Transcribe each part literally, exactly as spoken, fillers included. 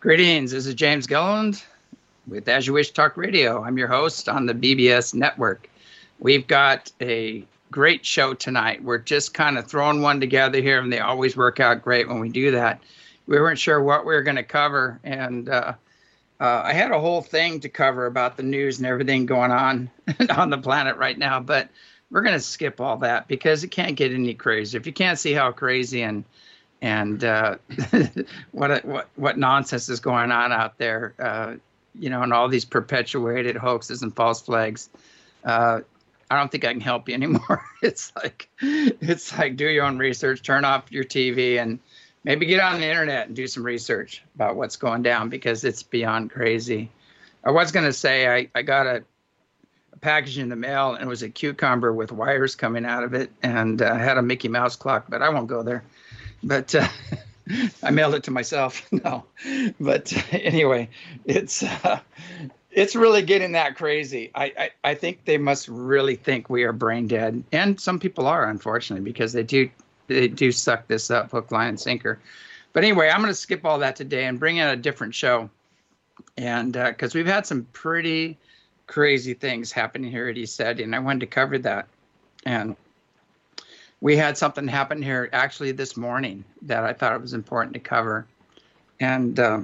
Greetings, this is James Gilliland with As You Wish Talk Radio. I'm your host on the B B S network. We've got a great show tonight. We're just kind of throwing one together here, and they always work out great when we do that. We weren't sure what we were going to cover, and uh, uh, I had a whole thing to cover about the news and everything going on on the planet right now, but we're going to skip all that because it can't get any crazier. If you can't see how crazy and and uh, what what what nonsense is going on out there, uh, you know, and all these perpetuated hoaxes and false flags, uh, I don't think I can help you anymore. It's like it's like do your own research, turn off your T V, and maybe get on the internet and do some research about what's going down because it's beyond crazy. I was going to say I, I got a, a package in the mail, and it was a cucumber with wires coming out of it, and uh, had a Mickey Mouse clock, but I won't go there. But uh, I mailed it to myself. No, but anyway, it's uh, it's really getting that crazy. I, I, I think they must really think we are brain dead, and some people are, unfortunately, because they do they do suck this up hook, line, and sinker. But anyway, I'm going to skip all that today and bring in a different show, and because uh, we've had some pretty crazy things happening here at ECETI, and I wanted to cover that. And we had something happen here actually this morning that I thought it was important to cover. And uh,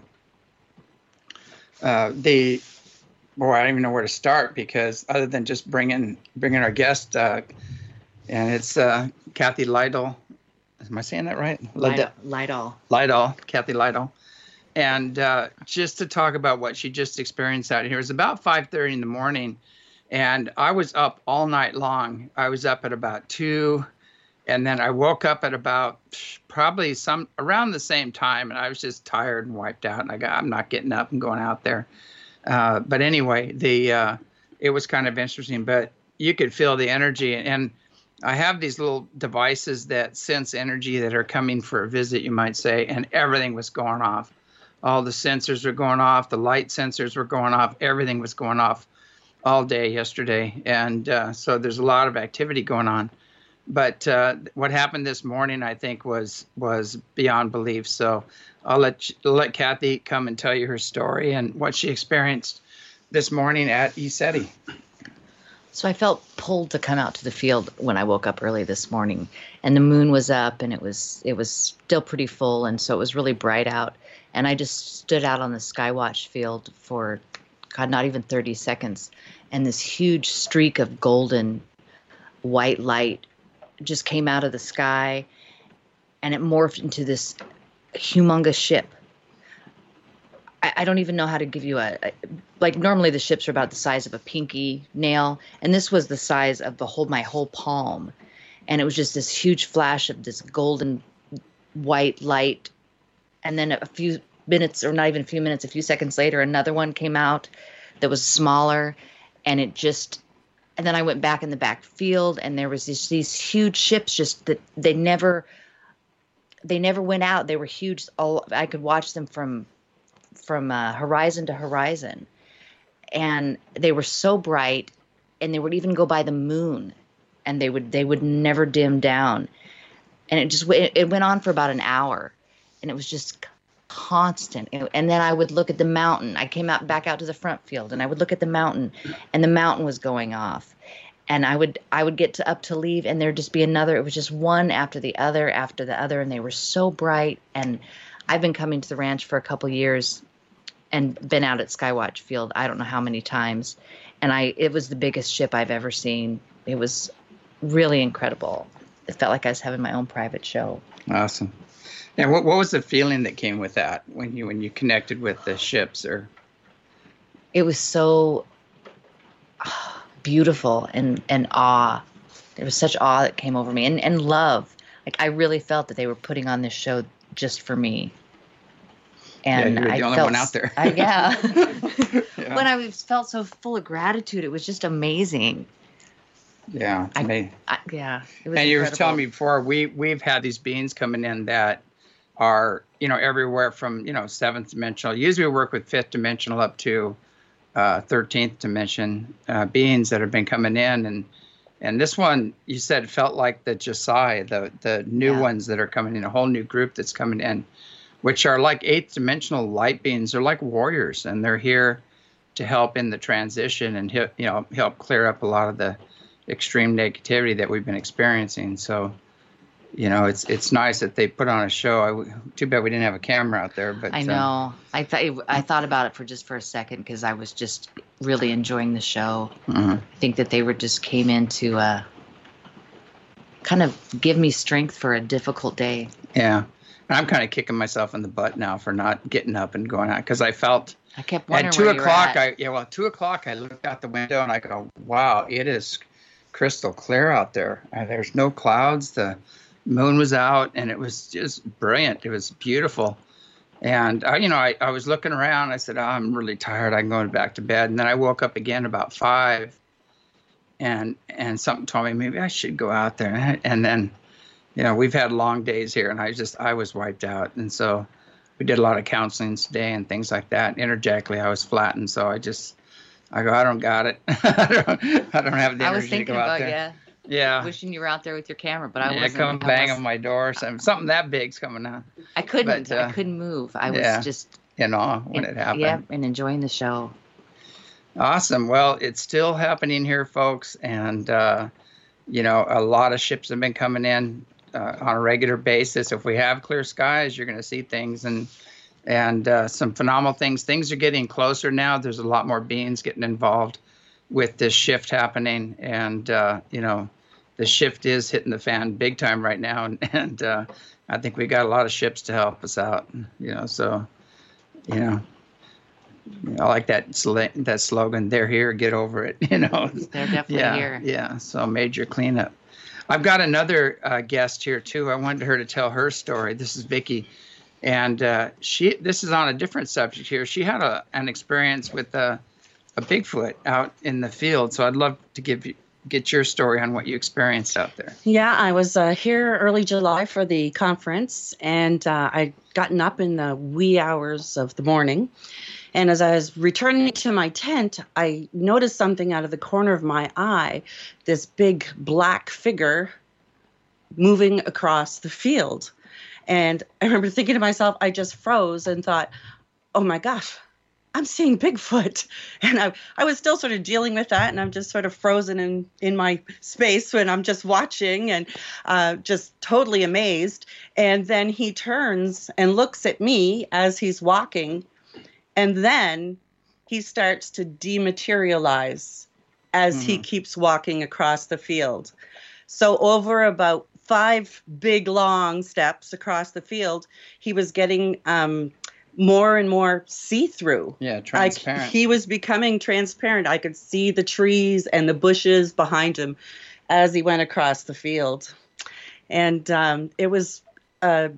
uh, the, boy, I don't even know where to start because other than just bringing bringing our guest, uh, and it's uh, Kathy Lytle. Am I saying that right? Lytle. Lytle. Lytle, Kathy Lytle. And uh, just to talk about what she just experienced out here. It was about five thirty in the morning, and I was up all night long. I was up at about two. And then I woke up at about probably some around the same time, and I was just tired and wiped out. And I got, I'm not getting up and going out there. Uh, but anyway, the uh, it was kind of interesting. But you could feel the energy. And I have these little devices that sense energy that are coming for a visit, you might say, and everything was going off. All the sensors were going off. The light sensors were going off. Everything was going off all day yesterday. And uh, so there's a lot of activity going on. But uh, what happened this morning, I think, was was beyond belief. So I'll let I'll let Kathy come and tell you her story and what she experienced this morning at ECETI. So I felt pulled to come out to the field when I woke up early this morning, and the moon was up, and it was it was still pretty full, and so it was really bright out. And I just stood out on the Skywatch field for, God, not even thirty seconds, and this huge streak of golden white light just came out of the sky, and it morphed into this humongous ship. I, I don't even know how to give you a, a, like normally the ships are about the size of a pinky nail, and this was the size of the whole, my whole palm. And it was just this huge flash of this golden white light. And then a few minutes, or not even a few minutes, a few seconds later, another one came out that was smaller, and it just, and then I went back in the back field, and there was these, these huge ships just that they never, they never went out. They were huge. All I could watch them from, from uh, horizon to horizon, and they were so bright, and they would even go by the moon, and they would they would never dim down, and it just it, it went on for about an hour, and it was just constant. And then I would look at the mountain. I came out back out to the front field, and I would look at the mountain, and the mountain was going off. And I would I would get to up to leave, and there'd just be another. It was just one after the other after the other, and they were so bright. And I've been coming to the ranch for a couple years and been out at Skywatch Field I don't know how many times. And I it was the biggest ship I've ever seen. It was really incredible. It felt like I was having my own private show. Awesome. And what what was the feeling that came with that when you when you connected with the ships? Or it was so oh, beautiful and, and awe. There was such awe that came over me, and, and love. Like I really felt that they were putting on this show just for me. And yeah, you were the I only felt, one out there. I, yeah. yeah. When I was, felt so full of gratitude, it was just amazing. Yeah. I, they, I, yeah. It was and you were incredible. telling me before, we, we've had these beings coming in that are, you know, everywhere from, you know, seventh dimensional. Usually we work with fifth dimensional up to uh, thirteenth dimension uh, beings that have been coming in. And and this one, you said, felt like the Josiah, the, the new yeah. ones that are coming in, a whole new group that's coming in. which are like eighth dimensional light beings. They're like warriors, and they're here to help in the transition and you know help clear up a lot of the extreme negativity that we've been experiencing. So, you know, it's it's nice that they put on a show. I, too bad we didn't have a camera out there. But I know. Um, I thought I thought about it for just for a second because I was just really enjoying the show. Mm-hmm. I think that they were just came in to uh, kind of give me strength for a difficult day. Yeah, and I'm kind of kicking myself in the butt now for not getting up and going out because I felt. I kept wondering at two where you o'clock. were at. I yeah, well, two o'clock. I looked out the window and I go, "Wow, it is crystal clear out there. Uh, there's no clouds. The moon was out, and it was just brilliant. It was beautiful." And I, you know, I, I was looking around. I said, oh, "I'm really tired. I'm going back to bed." And then I woke up again about five, and and something told me maybe I should go out there. And then, you know, we've had long days here, and I just I was wiped out, and so. We did a lot of counseling today and things like that. Energetically, I was flattened, so I just, I go, I don't got it. I, don't, I don't have the energy I was thinking to go out about there. yeah, yeah, wishing you were out there with your camera, but I yeah, wasn't. come I bang was, on my door. Something, something that big's coming out. I couldn't. But, uh, I couldn't move. I was yeah, just in awe when in, it happened. Yeah, and enjoying the show. Awesome. Well, it's still happening here, folks, and uh, you know, a lot of ships have been coming in uh, on a regular basis. If we have clear skies, you're going to see things and. And uh, some phenomenal things. Things are getting closer now. There's a lot more beings getting involved with this shift happening. And, uh, you know, the shift is hitting the fan big time right now. And, and uh, I think we got a lot of ships to help us out, you know. So, you know, I like that sl- that slogan, "They're here, get over it." You know, they're definitely yeah, here. Yeah, so major cleanup. I've got another uh, guest here, too. I wanted her to tell her story. This is Vicki. And uh, she, this is on a different subject here. She had a, an experience with a, a Bigfoot out in the field. So I'd love to give you, get your story on what you experienced out there. Yeah, I was uh, here early July for the conference, and uh, I'd gotten up in the wee hours of the morning. And as I was returning to my tent, I noticed something out of the corner of my eye, this big black figure moving across the field. And I remember thinking to myself, I just froze and thought, oh my gosh, I'm seeing Bigfoot. And I, I was still sort of dealing with that. And I'm just sort of frozen in, in my space when I'm just watching and uh, just totally amazed. And then he turns and looks at me as he's walking. And then he starts to dematerialize as mm. he keeps walking across the field. So over about five big, long steps across the field, he was getting um, more and more see-through. Yeah, transparent. I, he was becoming transparent. I could see the trees and the bushes behind him as he went across the field. And um, it was an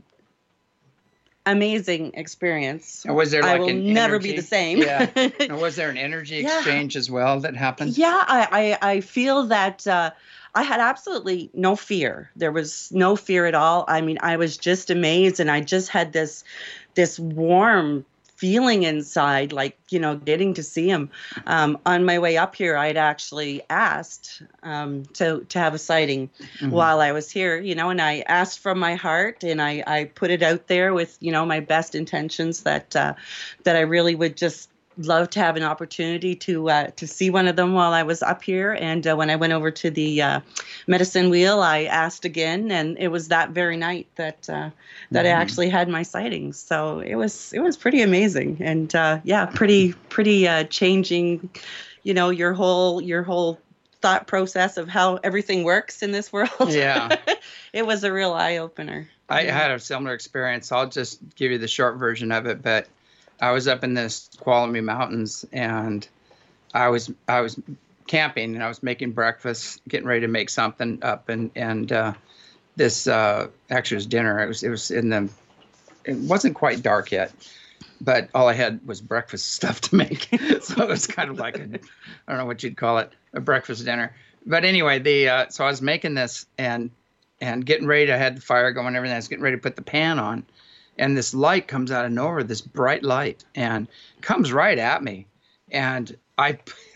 amazing experience. And was there like I will an never energy? be the same. Yeah. And was there an energy exchange yeah. as well that happened? Yeah, I, I, I feel that... Uh, I had absolutely no fear. There was no fear at all. I mean, I was just amazed, and I just had this this warm feeling inside, like, you know, getting to see him. Um, on my way up here, I'd actually asked um, to to have a sighting mm-hmm. while I was here, you know, and I asked from my heart, and I, I put it out there with, you know, my best intentions that uh, that I really would just love to have an opportunity to uh, to see one of them while I was up here. And uh, when I went over to the uh, medicine wheel, I asked again, and it was that very night that uh, that mm-hmm. I actually had my sightings. So it was it was pretty amazing, and uh, yeah, pretty pretty uh, changing, you know, your whole your whole thought process of how everything works in this world. Yeah, it was a real eye opener. I had a similar experience. I'll just give you the short version of it, but. I was up in the Squalamy Mountains, and I was I was camping, and I was making breakfast, getting ready to make something up, and and uh, this uh, actually was dinner. It was it was in the it wasn't quite dark yet, but all I had was breakfast stuff to make, so it was kind of like a I don't know what you'd call it, a breakfast dinner. But anyway, the uh, so I was making this and and getting ready. I had the fire going and everything. I was getting ready to put the pan on. And this light comes out of nowhere, this bright light, and comes right at me. And I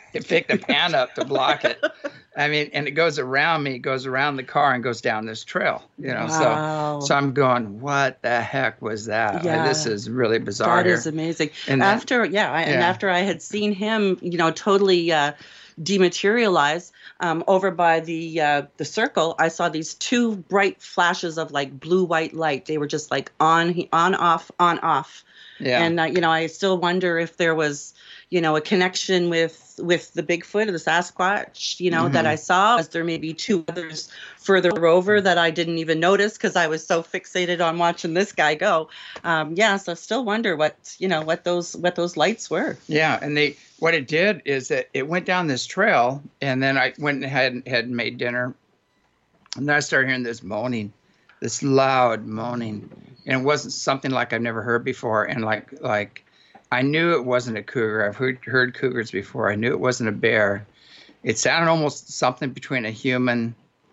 it picked a pan up to block it. I mean, and it goes around me, it goes around the car and goes down this trail, you know. Wow. So so I'm going, what the heck was that? Yeah. Like, this is really bizarre. That here. is amazing. And then- after, yeah, I, and Yeah. after I had seen him, you know, totally uh, dematerialize um, over by the uh, the circle, I saw these two bright flashes of like blue white light. They were just like on, on, off, on, off. Yeah. And uh, you know, I still wonder if there was, you know, a connection with with the Bigfoot or the Sasquatch, you know, Mhm. that I saw. As there may be two others further over that I didn't even notice because I was so fixated on watching this guy go. Um, yeah, so I still wonder what, you know, what those what those lights were. Yeah, and they what it did is that it went down this trail, and then I went and had had made dinner, and then I started hearing this moaning, this loud moaning, and it wasn't something like I've never heard before, and like like I knew it wasn't a cougar. I've heard heard cougars before. I knew it wasn't a bear. It sounded almost something between a human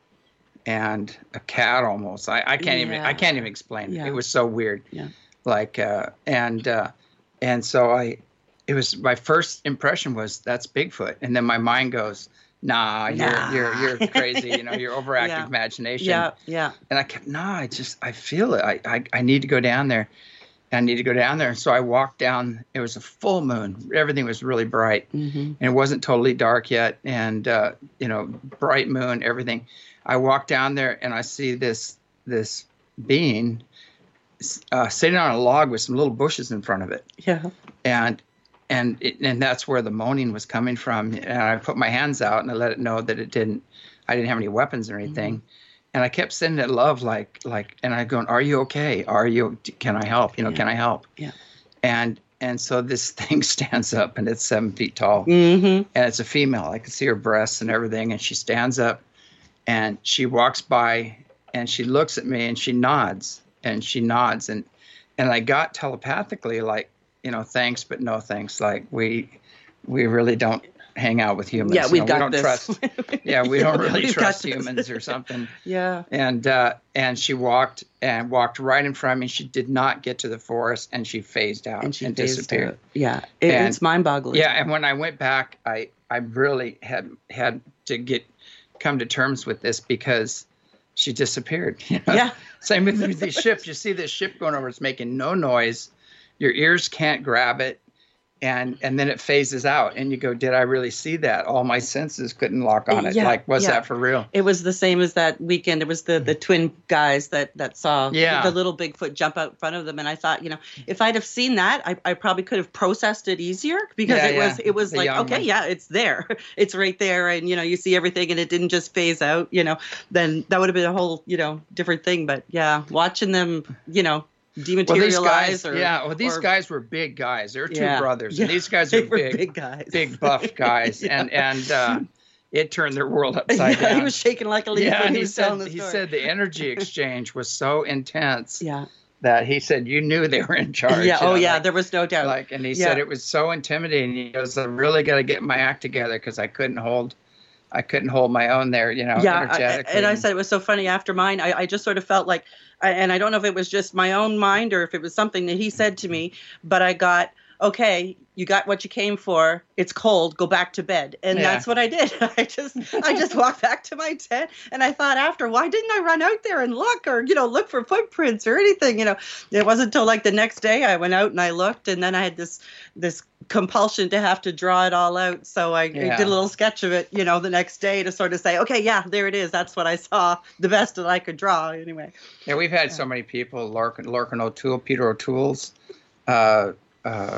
and a cat almost. I, I can't even Yeah. I can't even explain it. Yeah. It was so weird. Yeah. Like uh, and uh, and so I it was my first impression was that's Bigfoot, and then my mind goes, nah, you're Nah. you're you're crazy, you know, your overactive Yeah. imagination. Yeah, yeah. And I kept, nah, I just I feel it. I, I I need to go down there. I need to go down there. And so I walked down. It was a full moon. Everything was really bright, Mm-hmm. and it wasn't totally dark yet. And uh, you know, bright moon, everything. I walk down there and I see this this being uh, sitting on a log with some little bushes in front of it, Yeah. and and it, and that's where the moaning was coming from. And I put my hands out and I let it know that it didn't. I didn't have any weapons or anything. Mm-hmm. And I kept sending it love, like like, and I going, "Are you okay? Are you? Can I help? You know, Yeah. can I help?" Yeah. And and so this thing stands up and it's seven feet tall, Mm-hmm. and it's a female. I can see her breasts and everything. And she stands up and she walks by and she looks at me and she nods and she nods. And, and I got telepathically like, you know, thanks, but no thanks. Like we, we really don't hang out with humans. Yeah, You we've know, got we don't this. trust. Yeah. We don't really We've got trust this. humans or something. Yeah. And, uh, and she walked and walked right in front of me. She did not get to the forest and she phased out And and, she phased disappeared. out. Yeah. It, And- it's mind-boggling. Yeah, and when I went back, I I really had had to get come to terms with this because she disappeared. You know? Yeah. Same with the ship. You see this ship going over; it's making no noise. Your ears can't grab it, and and then it phases out, and you go, "Did I really see that? All my senses couldn't lock on it. Yeah, like, was yeah. that for real?" It was the same as that weekend. It was the, the twin guys that, that saw Yeah. the little Bigfoot jump out in front of them. And I thought, you know, if I'd have seen that, I, I probably could have processed it easier because Yeah, it was yeah. it was The like, young okay, one. yeah, it's there. It's right there. And, you know, you see everything and it didn't just phase out, you know, then that would have been a whole, you know, different thing. But yeah, watching them, you know, dematerialize Well, these guys, or yeah. Well, these or- guys were big guys. They're two Yeah. brothers, Yeah. and these guys they are were big, big guys. big buff guys, Yeah. and and uh, it turned their world upside Yeah, down. he was shaking like a leaf Yeah, when and he he was telling said the he story. said the energy exchange was so intense yeah. that he said you knew they were in charge. Yeah. you Oh, know, yeah. like, there was no doubt. like, and he Yeah. said it was so intimidating. He goes, "I really got to get my act together because I couldn't hold, I couldn't hold my own there, you know, yeah, I, energetically." and I said it was so funny after mine. I, I just sort of felt like, I, and I don't know if it was just my own mind or if it was something that he said to me, but I got, okay, you got what you came for. It's cold. Go back to bed, and Yeah. that's what I did. I just, I just walked back to my tent, and I thought after, why didn't I run out there and look, or you know, look for footprints or anything? You know, it wasn't until like the next day I went out and I looked, and then I had this, this compulsion to have to draw it all out. So I, Yeah. I did a little sketch of it, you know, the next day to sort of say, okay, yeah, there it is. That's what I saw. The best that I could draw anyway. Yeah, we've had so many people, Larkin, Larkin O'Toole, Peter O'Toole's uh, uh,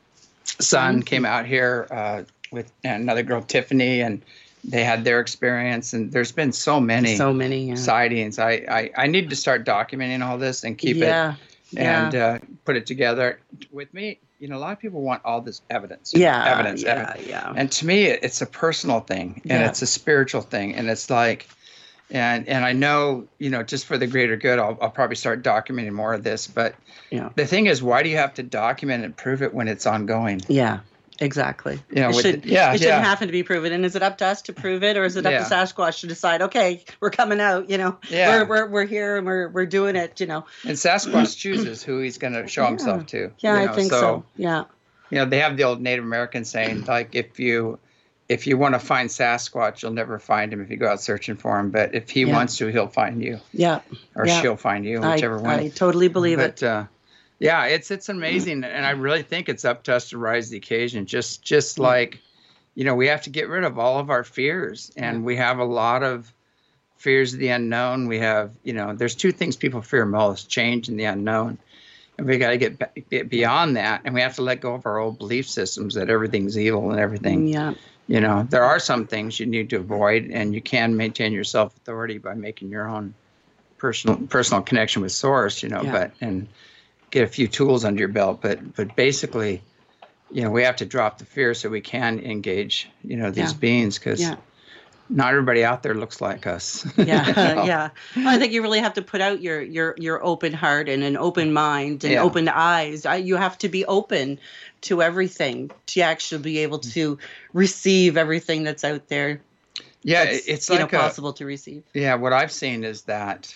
son came out here uh, with another girl, Tiffany, and they had their experience. And there's been so many So many. Yeah. sightings. I, I, I need to start documenting all this and keep yeah. it Yeah. and uh, put it together. With me, you know, a lot of people want all this evidence. yeah. Evidence. Yeah. evidence. Yeah. And to me, it- it's a personal thing and Yeah. it's a spiritual thing. And it's like, and and I know, you know, just for the greater good, I'll, I'll probably start documenting more of this. But Yeah. the thing is, why do you have to document and prove it when it's ongoing? Yeah. Exactly. You know, it with should, the- yeah, it shouldn't yeah. happen to be proven. And is it up to us to prove it, or is it up Yeah. to Sasquatch to decide? Okay, we're coming out. You know, Yeah. we're we're we're here and we're we're doing it. You know. And Sasquatch chooses who he's going to show himself to. Yeah, you I know, think so. Yeah. You know, they have the old Native American saying, like, if you if you want to find Sasquatch, you'll never find him if you go out searching for him. But if he Yeah. wants to, he'll find you. Yeah. Or yeah. she'll find you, I, whichever one. I totally believe but, it. Uh, yeah, it's it's amazing, and I really think it's up to us to rise to the occasion. Just just Mm. like, you know, we have to get rid of all of our fears, and Yeah. we have a lot of fears of the unknown. We have, you know, there's two things people fear most: change and the unknown. And we got to get ba- get beyond that, and we have to let go of our old belief systems that everything's evil and everything. Yeah. You know, there are some things you need to avoid, and you can maintain your self-authority by making your own personal personal connection with Source. You know, Yeah. but and get a few tools under your belt. But but basically, you know, we have to drop the fear so we can engage, you know, these Yeah. beings, because Yeah. not everybody out there looks like us. Yeah, You know? yeah. I think you really have to put out your your your open heart and an open mind and Yeah. open eyes. I, you have to be open to everything to actually be able to receive everything that's out there. Yeah, That's, it's you like know, a, possible to receive. yeah. What I've seen is that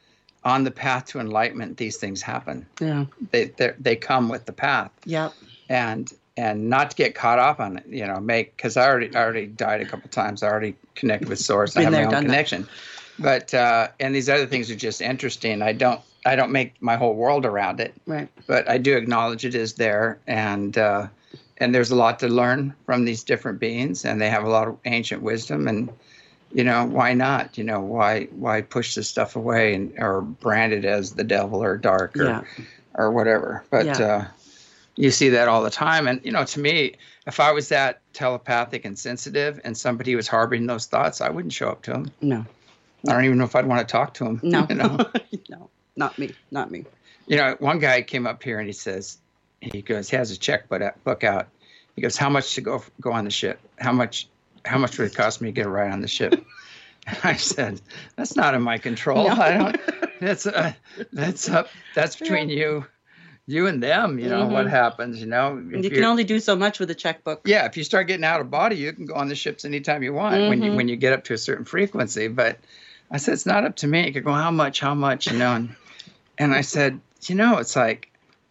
on the path to enlightenment, these things happen. Yeah. They they they come with the path, Yep. and and not to get caught up on it. You know, make because I already I already died a couple times. I already connected with Source. I Been have my there, own done that. connection. But uh, and these other things are just interesting. I don't I don't make my whole world around it. Right. But I do acknowledge it is there, and uh, and there's a lot to learn from these different beings, and they have a lot of ancient wisdom, and you know, why not? You know, why why push this stuff away and or brand it as the devil or dark or Yeah. or whatever? But Yeah. uh, you see that all the time, and you know, to me, if I was that telepathic and sensitive, and somebody was harboring those thoughts, I wouldn't show up to them. No. I don't even know if I'd want to talk to them. No. You know. No. Not me. Not me. You know, one guy came up here and he says, he goes, he has a checkbook out. He goes, how much to go go on the ship? How much, how much would it cost me to get a ride on the ship? And I said, that's not in my control. No. I don't. That's uh, that's up. That's between you, you and them. You know Mhm. what happens. You know. If You can you're- only do so much with a checkbook. yeah, if you start getting out of body, you can go on the ships anytime you want when you Mhm. when you get up to a certain frequency. But I said, it's not up to me. You could go, how much, how much, you know? And, and I said, you know, it's like,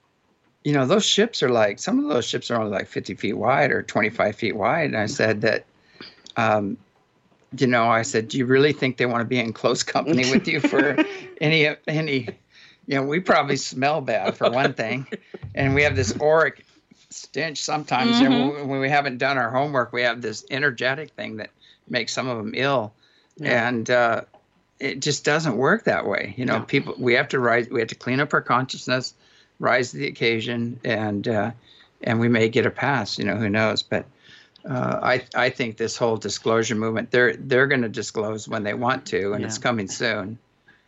you know, those ships are like, some of those ships are only like fifty feet wide or twenty-five feet wide. And I said that, um, you know, I said, do you really think they want to be in close company with you for any, any, you know, we probably smell bad for one thing. And we have this auric stench sometimes. You know, when we haven't done our homework, we have this energetic thing that makes some of them ill. Yeah. And uh, it just doesn't work that way. You know, No. people, we have to rise, we have to clean up our consciousness, rise to the occasion, and uh, and we may get a pass, you know, who knows. But uh, I I think this whole disclosure movement, they're they're going to disclose when they want to, and Yeah. it's coming soon.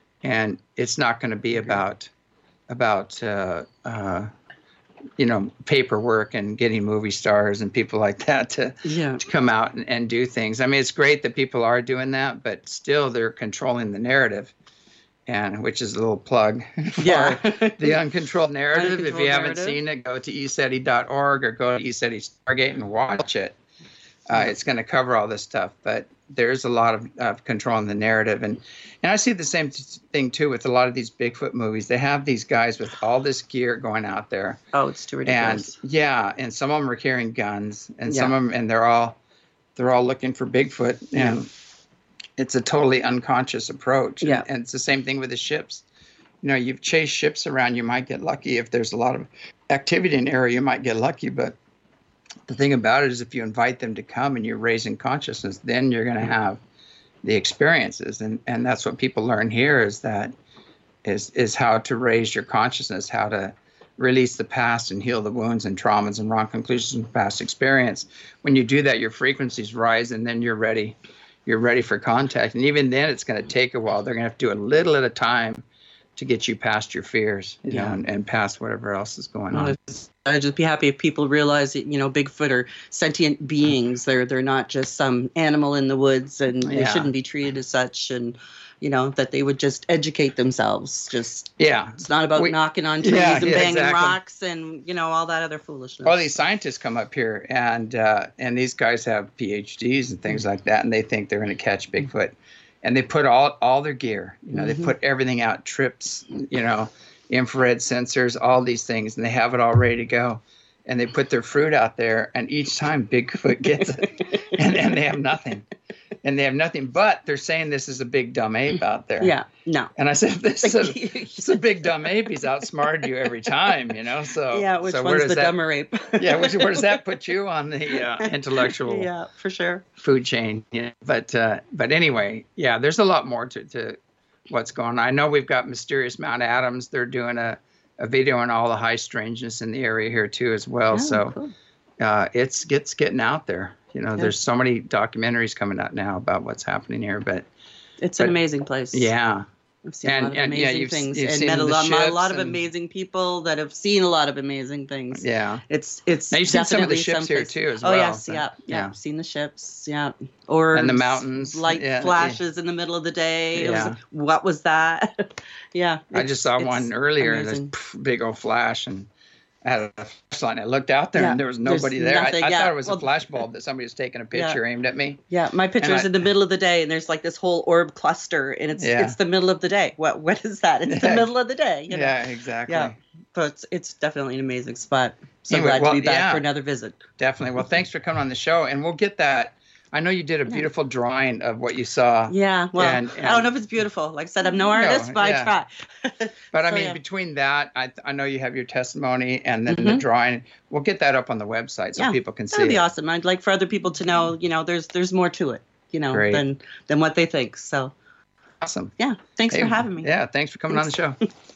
And it's not going to be about about uh, uh, you know, paperwork and getting movie stars and people like that to Yeah. to come out and, and do things. I mean, it's great that people are doing that, but still they're controlling the narrative, and which is a little plug for Yeah. the uncontrolled narrative. If Uncontrolled you haven't narrative. seen it, go to e seti dot org or go to e seti Stargate and watch it. Uh, it's going to cover all this stuff, but there's a lot of, of controlling the narrative. And, and I see the same t- thing, too, with a lot of these Bigfoot movies. They have these guys with all this gear going out there. Oh, it's too ridiculous. And yeah, and some of them are carrying guns, and some Yeah. of them, and they're all, they're all looking for Bigfoot, and it's a totally unconscious approach. Yeah. And, and it's the same thing with the ships. You know, you've chased ships around, you might get lucky. If there's a lot of activity in the area, you might get lucky. But the thing about it is, if you invite them to come and you're raising consciousness, then you're going to have the experiences, and and that's what people learn here is that is is how to raise your consciousness, how to release the past and heal the wounds and traumas and wrong conclusions from past experience. When you do that, your frequencies rise, and then you're ready. You're ready for contact. And even then, it's going to take a while. They're going to have to do a little at a time to get you past your fears, you Yeah. know, and, and past whatever else is going on. Well, it's- I'd just be happy if people realize that, you know, Bigfoot are sentient beings. They're they're not just some animal in the woods, and they Yeah. shouldn't be treated as such. And you know that they would just educate themselves. Just Yeah. it's not about We- knocking on trees Yeah, and yeah, banging exactly. rocks and you know all that other foolishness. Well, these scientists come up here, and uh, and these guys have P H Ds and things like that, and they think they're going to catch Bigfoot, and they put all all their gear. You know, Mhm. they put everything out, trips, you know, infrared sensors, all these things, and they have it all ready to go. and they put their fruit out there, and each time Bigfoot gets it, and then they have nothing. And they have nothing, but they're saying this is a big dumb ape out there. Yeah, no. And I said, this is a, it's a big dumb ape. He's outsmarted you every time, you know? So yeah, which so one's the that, dumber ape? yeah, which, where does that put you on the uh, intellectual yeah, for sure. food chain? Yeah. But uh, but anyway, yeah, there's a lot more to, to what's going on. I know we've got Mysterious Mount Adams. They're doing a, a video on all the high strangeness in the area here too as well. Oh, so cool. uh, it's, it's getting out there. You know, Yeah. there's so many documentaries coming out now about what's happening here, but It's but, an amazing place. yeah. I've seen And- a lot of and, yeah, amazing you've- things you've and seen met a the lot, a ships lot of and- amazing people that have seen a lot of amazing things. Yeah. It's it's Now, you've seen some of the definitely ships here someplace- too as oh well, yes, but- yeah, yeah, yeah. I've seen the ships, yeah, or And the mountains, light yeah, flashes in the middle of the day. It Yeah. was, what was that? yeah, I it's- just saw it's one earlier, and this amazing. pff, big old flash, and I had a flashlight, and I looked out there, Yeah, and there was there's nobody there. I, nothing, I yeah. thought it was Well, a flash bulb that somebody was taking a picture aimed at me. Yeah, my picture is I- in the middle of the day, and there's like this whole orb cluster, and it's Yeah. it's the middle of the day. What what is that? It's the Yeah. middle of the day. You know? Yeah, exactly. Yeah. But it's, it's definitely an amazing spot. So Anyway, glad well, to be back yeah. for another visit. Definitely. Well, thanks for coming on the show, and we'll get that. I know you did a beautiful drawing of what you saw. Yeah, well, And- I don't know if it's beautiful. Like I said, I'm no No, artist, but yeah. I try. But I So, mean, yeah. between that, I I know you have your testimony and then the Mhm. drawing. We'll get that up on the website so Yeah, people can see That'd be it. awesome. I'd like for other people to know, you know, there's there's more to it, you know, Great. than than what they think. So Awesome. yeah, thanks Hey, for having me. Yeah, thanks for coming on the show.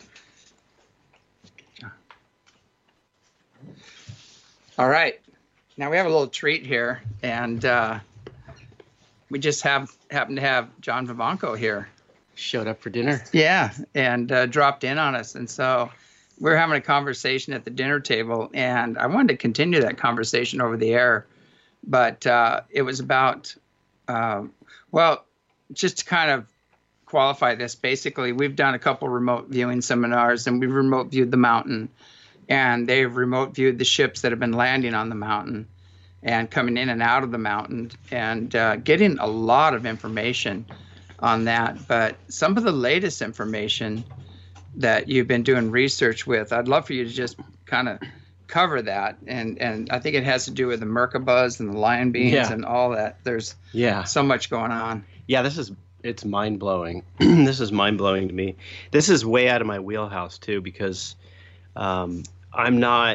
All right. Now we have a little treat here, and uh, we just have happen to have John Vivanco here. Showed up for dinner. Yeah, and uh, dropped in on us. And so we're having a conversation at the dinner table, and I wanted to continue that conversation over the air. But uh, it was about, uh, well, just to kind of qualify this, basically, we've done a couple remote viewing seminars, and we've remote viewed the mountain, and they've remote viewed the ships that have been landing on the mountain and coming in and out of the mountain, and uh, getting a lot of information on that. But some of the latest information that you've been doing research with, I'd love for you to just kind of cover that. And and I think it has to do with the Merkabahs and the lion beings Yeah. and all that. There's Yeah. so much going on. Yeah, this is it's mind blowing. This is mind blowing to me. This is way out of my wheelhouse too, because um, I'm not.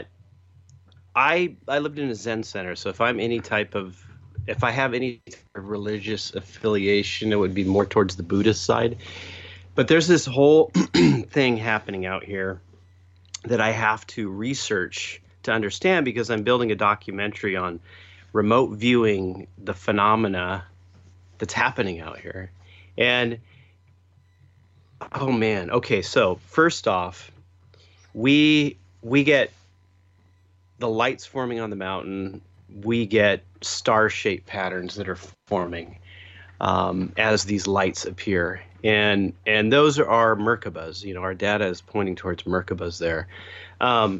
I I lived in a Zen center, so if I'm any type of if I have any type of religious affiliation, it would be more towards the Buddhist side. But there's this whole thing happening out here that I have to research to understand, because I'm building a documentary on remote viewing the phenomena that's happening out here. And oh man, okay, so first off, we we get the lights forming on the mountain. We get star-shaped patterns that are forming um, as these lights appear, and and those are our Merkabahs. You know, our data is pointing towards Merkabahs there. Um,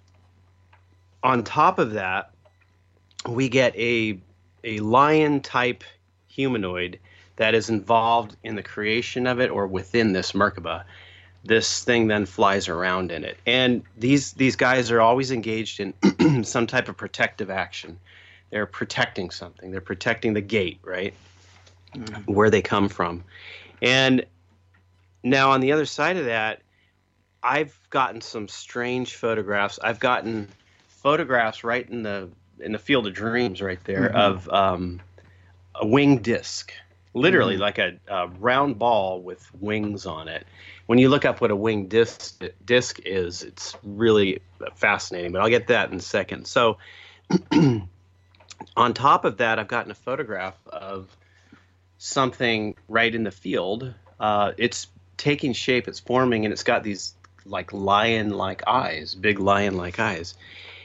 on top of that, we get a a lion-type humanoid that is involved in the creation of it or within this Merkabah. This thing then flies around in it. And these these guys are always engaged in some type of protective action. They're protecting something. They're protecting the gate, right? Mm-hmm. Where they come from. And now on the other side of that, I've gotten some strange photographs. I've gotten photographs right in the in the field of dreams right there mm-hmm. of um, a winged disc. Literally mm-hmm. like a, a round ball with wings on it. When you look up what a winged disc, disc is, it's really fascinating, but I'll get that in a second. So on top of that, I've gotten a photograph of something right in the field. Uh, it's taking shape, it's forming, and it's got these like lion-like eyes, big lion-like eyes.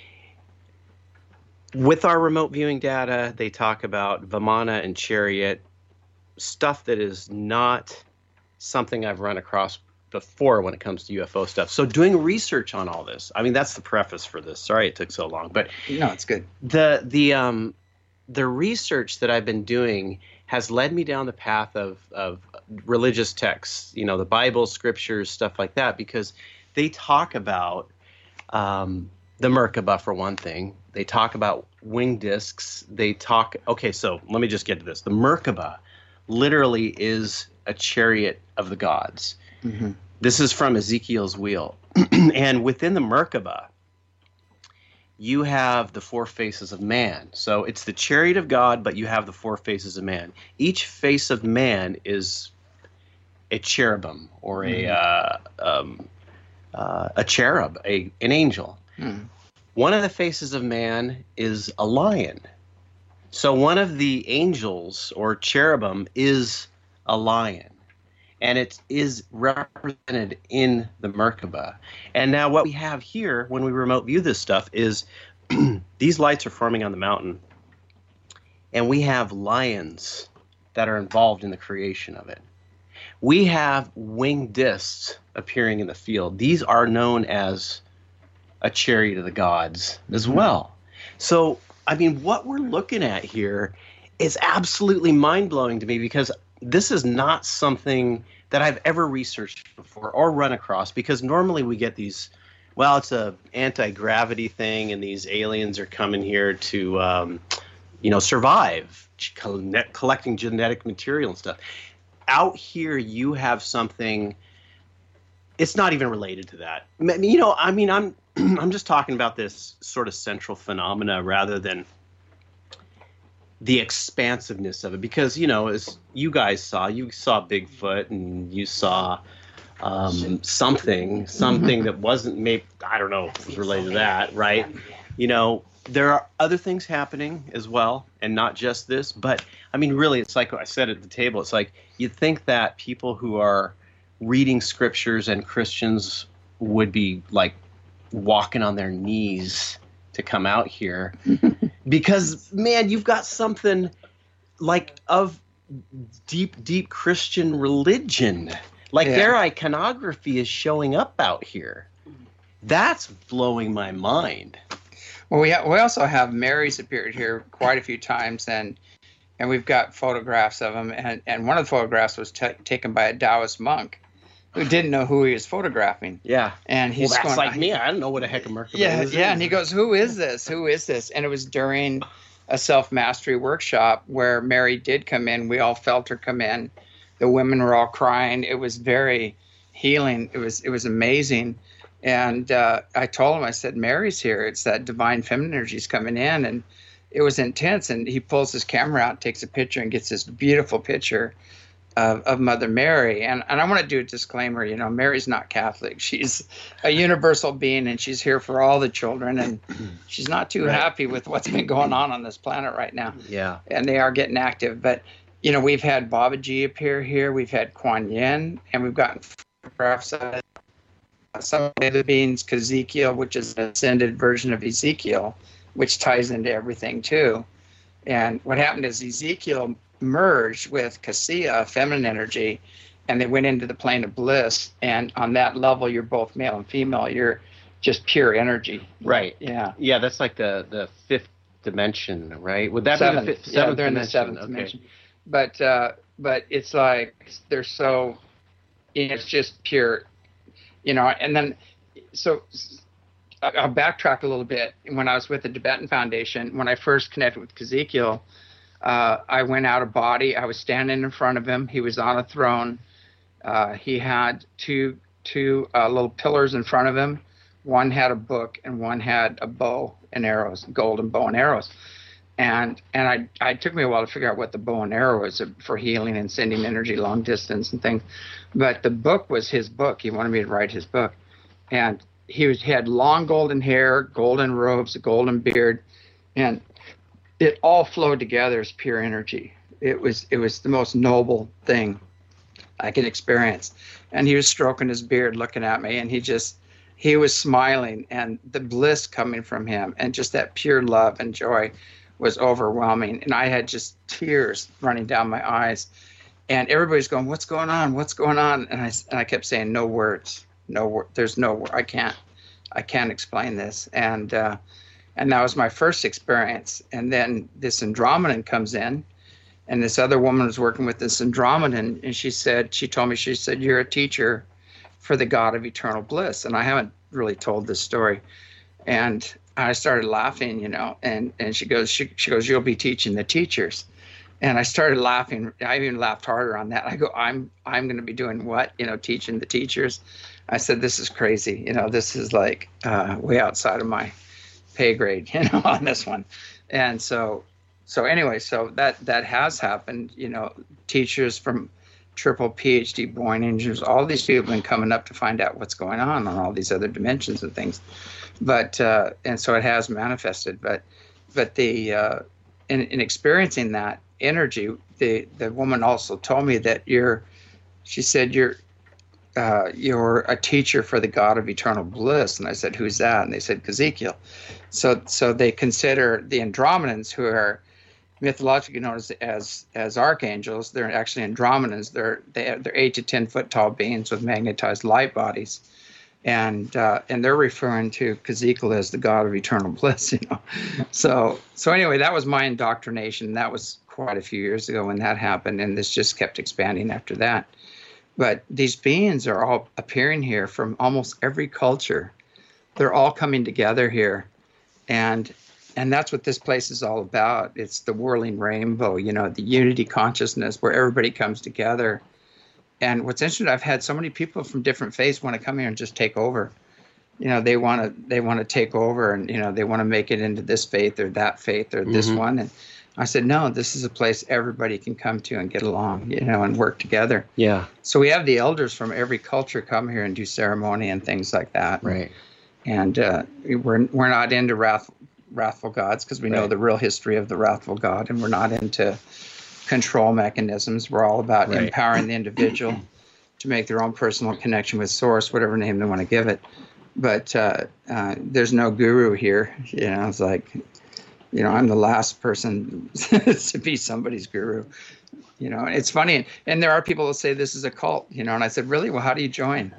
With our remote viewing data, they talk about Vimana and Chariot, stuff that is not something I've run across before when it comes to U F O stuff. So doing research on all this, I mean, that's the preface for this. Sorry it took so long, but no, it's good. The the um the research that I've been doing has led me down the path of of religious texts, you know, the Bible, scriptures, stuff like that, because they talk about um, the Merkaba, for one thing. They talk about wing discs. They talk, okay, so let me just get to this. The Merkaba literally is a chariot of the gods. Mm-hmm. This is from Ezekiel's wheel. And within the Merkaba, you have the four faces of man. So it's the chariot of God, but you have the four faces of man. Each face of man is a cherubim or a mm. uh, um, uh, a cherub, a an angel. Mm. One of the faces of man is a lion. So one of the angels or cherubim is a lion. And it is represented in the Merkaba. And now what we have here when we remote view this stuff is these lights are forming on the mountain. And we have lions that are involved in the creation of it. We have winged discs appearing in the field. These are known as a chariot of the gods as well. So, I mean, what we're looking at here is absolutely mind-blowing to me, because this is not something that I've ever researched before or run across, because normally we get these, well, it's a anti-gravity thing and these aliens are coming here to, um, you know, survive, collecting genetic material and stuff. Out here you have something, it's not even related to that. You know, I mean, I'm, I'm just talking about this sort of central phenomena rather than the expansiveness of it, because, you know, as you guys saw, you saw Bigfoot and you saw um, something, something that wasn't maybe, I don't know if it was related to that, right? You know, there are other things happening as well, and not just this, but I mean, really, it's like I said at the table, it's like you'd think that people who are reading scriptures and Christians would be like walking on their knees to come out here. Because, man, you've got something like of deep, deep Christian religion. Like yeah. Their iconography is showing up out here. That's blowing my mind. Well, we, ha- we also have Mary's appeared here quite a few times, and and we've got photographs of them. And, and one of the photographs was t- taken by a Taoist monk who didn't know who he was photographing. Yeah. And he's well, that's going, like me. I don't know what the heck a Merkaba yeah, is. Yeah, and he goes, who is this? Who is this? And it was during a self-mastery workshop where Mary did come in. We all felt her come in. The women were all crying. It was very healing. It was it was amazing. And uh, I told him, I said, Mary's here. It's that divine feminine energy's coming in. And it was intense. And he pulls his camera out, takes a picture, and gets this beautiful picture Of, of Mother Mary. And, and I want to do a disclaimer, you know, Mary's not Catholic. She's a universal being, and she's here for all the children, and she's not too right. happy with what's been going on on this planet right now. Yeah. And they are getting active. But, you know, we've had Babaji appear here. We've had Kuan Yin, and we've gotten photographs of some of the beings, Ezekiel, which is an ascended version of Ezekiel, which ties into everything too. And what happened is Ezekiel merged with Cassia, feminine energy, and they went into the plane of bliss. And on that level, you're both male and female. You're just pure energy. Right. Yeah. Yeah, that's like the, the fifth dimension, right? Would that seventh. be the fifth? Yeah, they're in dimension? the seventh okay. dimension. But uh, but it's like they're so, you know, it's just pure, you know. And then, so I'll backtrack a little bit. When I was with the Tibetan Foundation, when I first connected with Ezekiel, Uh, I went out of body. I was standing in front of him. He was on a throne. Uh, he had two two uh, little pillars in front of him. One had a book, and one had a bow and arrows, golden bow and arrows. And and I, I it took me a while to figure out what the bow and arrow was for healing and sending energy long distance and things. But the book was his book. He wanted me to write his book. And he was he had long golden hair, golden robes, a golden beard, and it all flowed together as pure energy. It was it was the most noble thing I could experience. And he was stroking his beard, looking at me, and he just, he was smiling, and the bliss coming from him and just that pure love and joy was overwhelming. And I had just tears running down my eyes. And everybody's going, what's going on? What's going on? And I, and I kept saying, no words, no word. There's no word. I can't, I can't explain this. And, uh, And that was my first experience. And then this Andromedan comes in, and this other woman was working with this Andromedan, and she said, she told me, she said, you're a teacher for the God of eternal bliss. And I haven't really told this story. And I started laughing, you know, and, and she goes, she, she goes, you'll be teaching the teachers. And I started laughing. I even laughed harder on that. I go, I'm, I'm going to be doing what, you know, teaching the teachers. I said, this is crazy. You know, this is like uh, way outside of my pay grade, you know, on this one. And so, so anyway, so that, that has happened, you know, teachers from triple PhD born engineers, all these people have been coming up to find out what's going on on all these other dimensions and things. But, uh, and so it has manifested, but, but the, uh, in, in experiencing that energy, the, the woman also told me that you're, she said, you're, uh, you're a teacher for the God of eternal bliss. And I said, who's that? And they said, Ezekiel. So, so they consider the Andromedans, who are mythologically known as, as, as archangels. They're actually Andromedans. They're, they, they're eight to ten foot tall beings with magnetized light bodies. And uh, and they're referring to Ezekiel as the God of eternal bliss, you know. So so anyway, that was my indoctrination. That was quite a few years ago when that happened, and this just kept expanding after that. But these beings are all appearing here from almost every culture. They're all coming together here, and and that's what this place is all about. It's the whirling rainbow, you know, the unity consciousness where everybody comes together. And what's interesting, I've had so many people from different faiths want to come here and just take over. You know, they want to they want to take over, and you know, they want to make it into this faith or that faith or this mm-hmm. one. And I said, no, this is a place everybody can come to and get along, you know, and work together. Yeah. So we have the elders from every culture come here and do ceremony and things like that. Right. And uh, we're we're not into wrath, wrathful gods because we right. know the real history of the wrathful god, and we're not into control mechanisms. We're all about right. empowering the individual to make their own personal connection with source, whatever name they want to give it. But uh, uh, there's no guru here. You know, it's like, you know, I'm the last person to be somebody's guru. You know, it's funny. And there are people who say this is a cult, you know, and I said, really? Well, how do you join?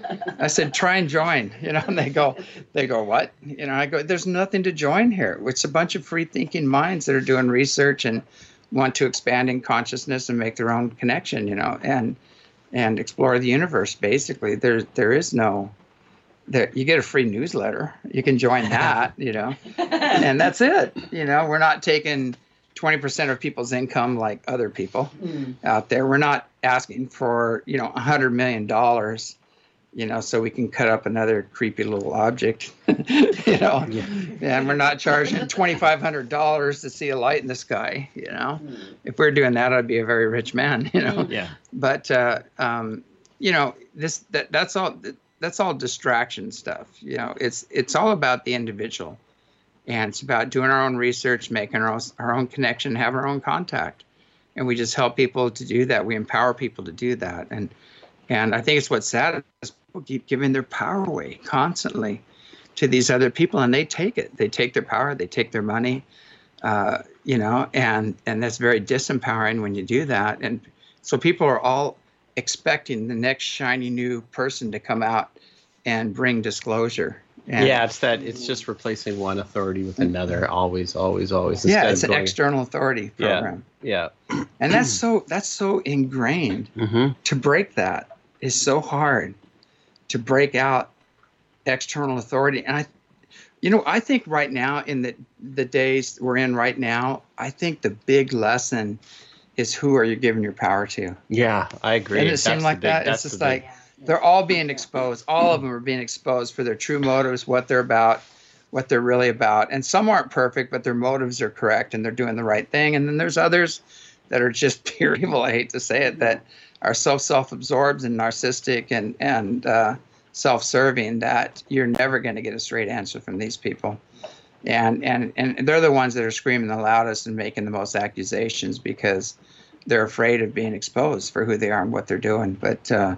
I said, try and join, you know, and they go, they go, what? You know, I go, there's nothing to join here. It's a bunch of free thinking minds that are doing research and want to expand in consciousness and make their own connection, you know, and and explore the universe. Basically, there there is no, there you get a free newsletter. You can join that, you know, and that's it. You know, we're not taking twenty percent of people's income like other people mm. out there. We're not asking for, you know, a hundred million dollars, you know, so we can cut up another creepy little object, you know, yeah. and we're not charging twenty-five hundred dollars to see a light in the sky, you know. Mm. If we're doing that, I'd be a very rich man, you know. Yeah. But, uh, um, you know, this that that's all that's all distraction stuff. You know, it's it's all about the individual, and it's about doing our own research, making our own, our own connection, have our own contact. And we just help people to do that. We empower people to do that. And And I think it's what's sad is people keep giving their power away constantly to these other people, and they take it. They take their power, they take their money, uh, you know, and, and that's very disempowering when you do that. And so people are all expecting the next shiny new person to come out and bring disclosure. And yeah, it's that. It's just replacing one authority with another. Always, always, always. Yeah, it's an external authority program. Yeah, yeah. And that's so that's so ingrained. Mm-hmm. To break that is so hard. To break out external authority, and I, you know, I think right now in the the days we're in right now, I think the big lesson is who are you giving your power to? Yeah, I agree. Doesn't it seem like that? It's just like. They're all being exposed. All of them are being exposed for their true motives, what they're about, what they're really about. And some aren't perfect, but their motives are correct and they're doing the right thing. And then there's others that are just pure evil, I hate to say it, that are so self-absorbed and narcissistic and, and uh, self-serving that you're never going to get a straight answer from these people. And, and, and they're the ones that are screaming the loudest and making the most accusations because they're afraid of being exposed for who they are and what they're doing. But uh,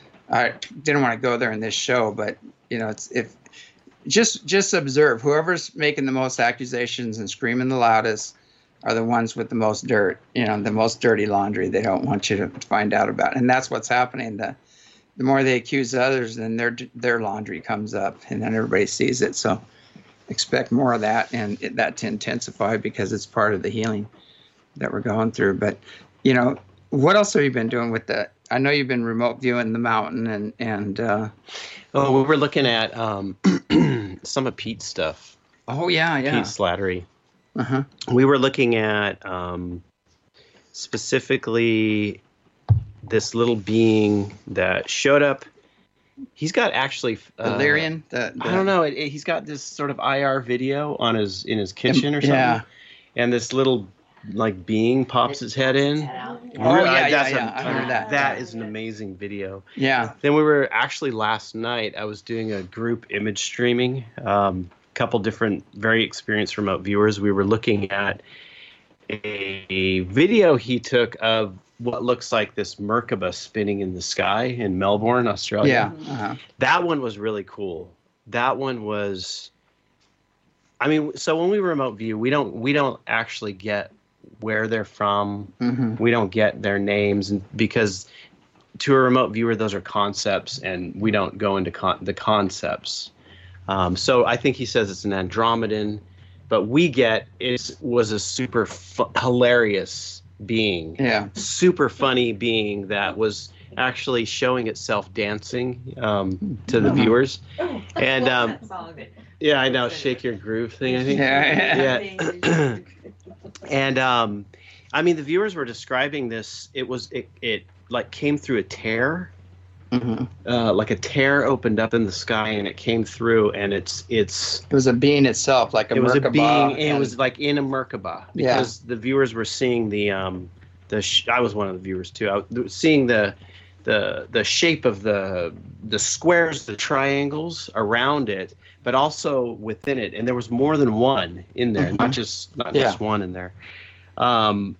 I didn't want to go there in this show, but you know, it's if just just observe whoever's making the most accusations and screaming the loudest are the ones with the most dirt, you know, the most dirty laundry they don't want you to find out about. And that's what's happening. The the more they accuse others, then their their laundry comes up and then everybody sees it. So expect more of that and it, that to intensify because it's part of the healing that we're going through. But, you know, what else have you been doing with that? I know you've been remote viewing the mountain and and. Uh, oh, we were looking at um, some of Pete's stuff. Oh yeah, yeah. Pete Slattery. Uh huh. We were looking at um, specifically this little being that showed up. He's got actually uh, Valerian. The, the, I don't know. It, it, he's got this sort of I R video on his in his kitchen or something. Yeah. And this little like being pops its head in. Oh yeah, yeah, That's yeah. a- I heard that. That is an amazing video. Yeah. Then we were actually last night. I was doing a group image streaming. Um, couple different very experienced remote viewers. We were looking at a, a video he took of what looks like this Merkaba spinning in the sky in Melbourne, Australia. Yeah. Uh-huh. That one was really cool. That one was, I mean, so when we remote view, we don't we don't actually get where they're from. Mm-hmm. We don't get their names, and because to a remote viewer, those are concepts, and we don't go into con- the concepts. Um, so I think he says it's an Andromedan, but we get it was a super fu- hilarious being, Yeah. super funny being that was actually showing itself dancing um, to the viewers. And um, yeah, I know, Shake Your Groove thing, I think. Yeah. Yeah. And um, I mean, the viewers were describing this. It was it, it like came through a tear. Mm-hmm. Uh, like a tear opened up in the sky and it came through, and it's it's It was a being itself, like a it was a Merkaba, being. It and- was like in a Merkaba Yeah. because the viewers were seeing the um the sh- I was one of the viewers too. I was seeing the the the shape of the the squares, the triangles around it, but also within it, and there was more than one in there, not just not Yeah. just one in there. Um,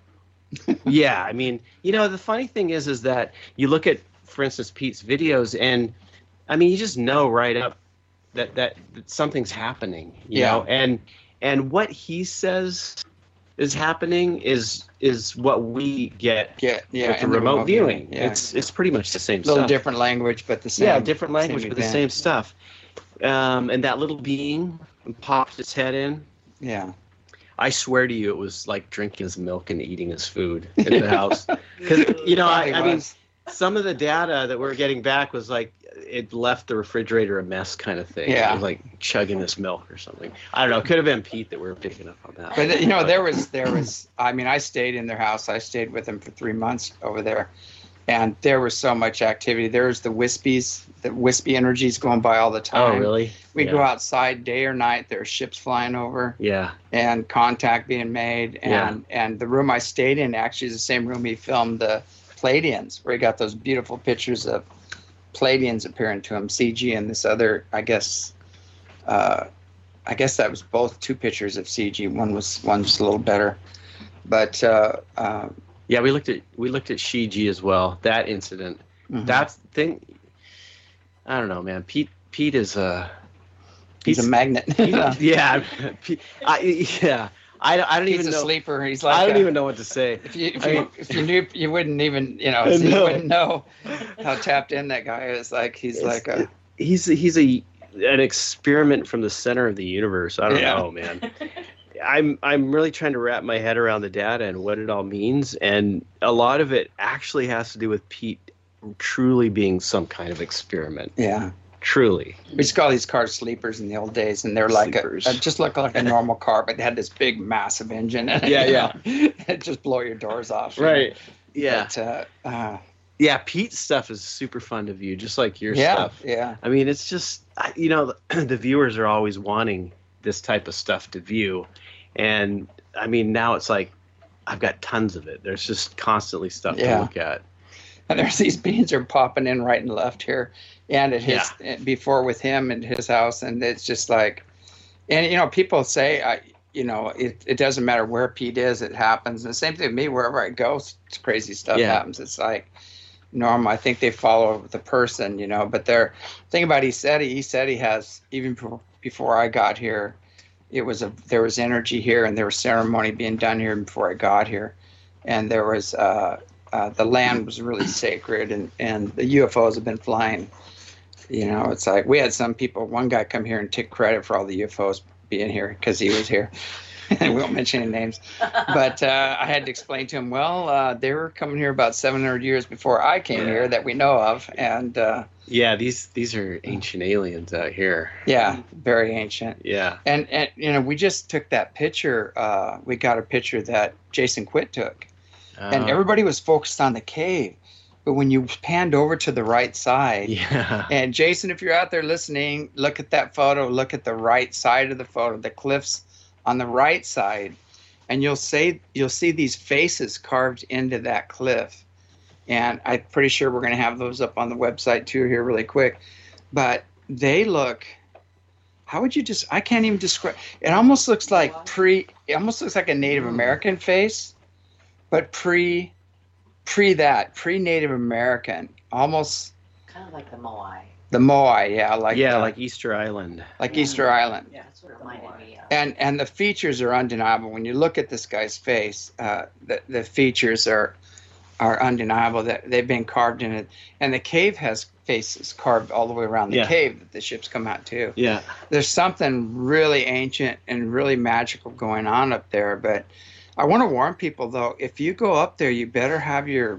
yeah, I mean, you know, the funny thing is, is that you look at, for instance, Pete's videos, and I mean, you just know right up that that, that something's happening, you Yeah. know, and and what he says is happening is is what we get Get yeah, with the in remote, viewing. Yeah. It's it's pretty much the same a little stuff. different language, but the same. Yeah, different language, same but the event. same stuff. Um, and that little being popped its head in. Yeah. I swear to you, it was like drinking his milk and eating his food in the house. Because, you know, I, Probably I mean, was. some of the data that we're getting back was like it left the refrigerator a mess kind of thing. Yeah. It was like chugging this milk or something. I don't know. It could have been Pete that we were picking up on that. But you know, there was there was. I mean, I stayed in their house. I stayed with them for three months over there, and there was so much activity. There was the wispies, the wispy energies going by all the time. Oh, really? We Yeah. go outside day or night. There are ships flying over Yeah. and contact being made. And Yeah. and the room I stayed in actually is the same room he filmed the Pleiadians, where he got those beautiful pictures of Pleiadians appearing to him, C G, and this other, I guess, uh, I guess that was both two pictures of C G. One was one was a little better, but uh, uh, Yeah, we looked at we looked at Shiji as well. That incident. mhm. That's the thing. I don't know, man. Pete Pete is a he's a magnet. yeah, Pete, I, yeah. I, I don't He's even a know. sleeper. He's like I don't a- even know what to say. If you if I you, mean- if you knew, you wouldn't even you know I you know. wouldn't know how tapped in that guy is. Like he's It's- like a He's he's a an experiment from the center of the universe. I don't Yeah. know, man. I'm I'm really trying to wrap my head around the data and what it all means, and a lot of it actually has to do with Pete truly being some kind of experiment. yeah. Truly. We used to call these cars sleepers in the old days, and they're like a, Sleepers. a just look like a normal car, but they had this big, massive engine. In it, Yeah, you yeah. know? It'd just blow your doors off. you know? Right. Yeah. But, uh, uh, Yeah, Pete's stuff is super fun to view, just like your yeah, stuff. yeah, I mean, it's just, I- you know, the, the viewers are always wanting this type of stuff to view. And I mean, now it's like, I've got tons of it. There's just constantly stuff Yeah. to look at. and there's these beans are popping in right and left here, and at his before with him and his house, and it's just like, and you know, people say, I, you know, it it doesn't matter where Pete is, it happens. And the same thing with me, wherever I go, s- crazy stuff Yeah. happens. It's like normal. I think they follow the person, you know. But they're thing about he said he, he said he has even before, before I got here, it was a there was energy here, and there was ceremony being done here before I got here, and there was uh, uh, the land was really sacred, and and the U F Os have been flying. You know, it's like we had some people, one guy come here and take credit for all the U F Os being here because he was here. we won't mention any names, but uh, I had to explain to him, well, uh, they were coming here about seven hundred years before I came Yeah. here that we know of. And uh, Yeah, these these are ancient aliens out here. yeah, very ancient. Yeah. And, and, you know, we just took that picture. Uh, we got a picture that Jason Quitt took. And Uh, everybody was focused on the cave. But when you panned over to the right side, Yeah. and Jason, if you're out there listening, look at that photo, look at the right side of the photo, the cliffs on the right side, and you'll say you'll see these faces carved into that cliff. And I'm pretty sure we're going to have those up on the website too here really quick. But they look, how would you just, I can't even describe, it almost looks like pre, it almost looks like a Native American face, but pre, pre that, pre-Native American, almost Kind of like the Moai. the Moai, yeah, like yeah, the- like Easter Island. like Easter Island. Yeah, that's what it reminded me of. And and the features are undeniable. When you look at this guy's face, uh, the the features are are undeniable. That they've been carved in it, and the cave has faces carved all the way around the Yeah. cave that the ships come out to. Yeah. There's something really ancient and really magical going on up there. But I want to warn people though, if you go up there, you better have your